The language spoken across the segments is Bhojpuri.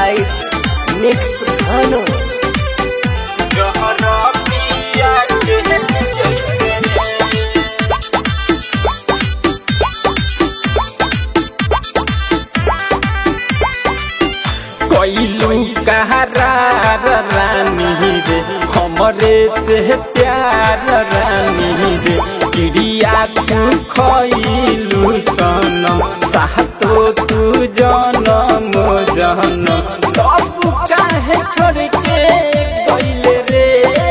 by Mix Bhanu. कोइलू कहरार रानी रे हमरे से प्यार रानी रे चिड़िया तू खइलू सनम सातो तू जनम जनम तब काहे छोड़ के गइले रे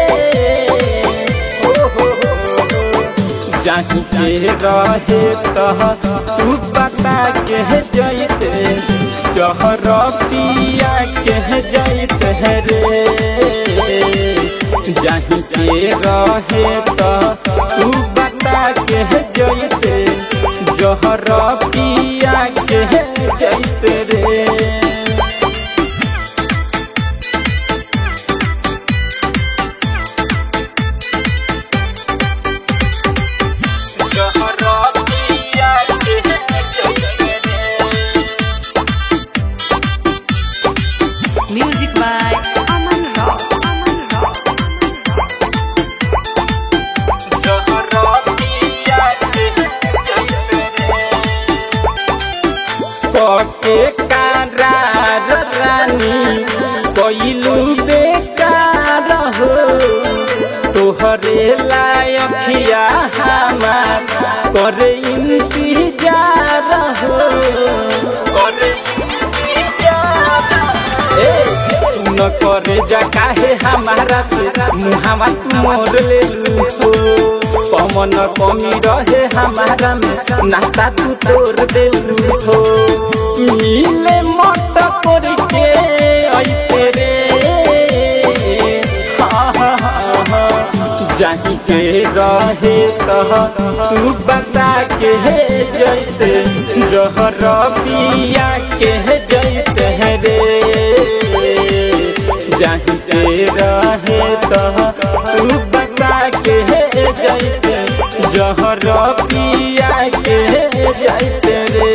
जाहि के रहे तह तू बता के जइते जहर पिया के जइते रे जाहि के रहे तह तू बता के जइते जहर पिया के जइते रे Music by Aman Rock. पके करार रानी कोइलू बेकार हो तोहरे लायकिया हमार करे इंतजार हो सुन करे जा काहे हमारा से मुहावा तू मोर ले हो कमन कमी रहे हमारा में नाता तू तोड़ देलू हो मिले मत करके अइते रे जाहि के रहे तह तू बता के जइते जहर पिया के जइते रे जाहि के रहे तह तू बता के जइते जहर पिया के जइते रे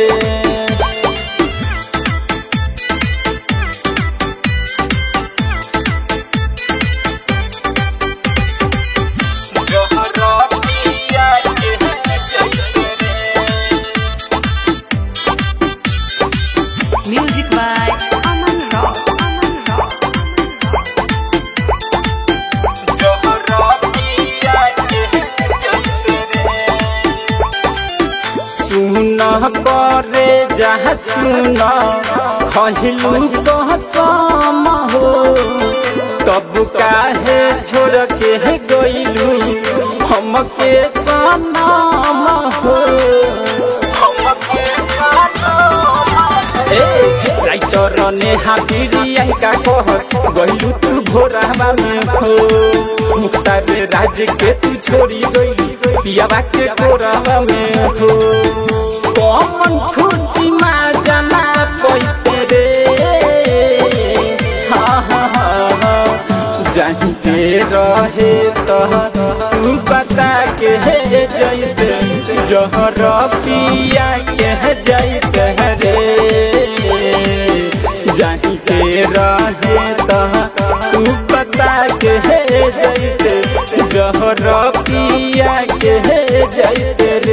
Music by Aman Rock. सुन करे जहाँ सुन खहिलू कसम हो तब काहे छोड़ के गइलू हमके सनम हो राइटर ने हाबिरिया का कहस गइलू तू भोरावा में हो मुख्तार राज के तू छोड़ी गइलू पियावा के कोरावा में हो कौन खुशी माँ जना पैते रे जाहि के रहे तह तू बता के जइते जहर पिया के जइते रे जाहि के रहे तह तू बता के जइते जहर पिया के जइते रे।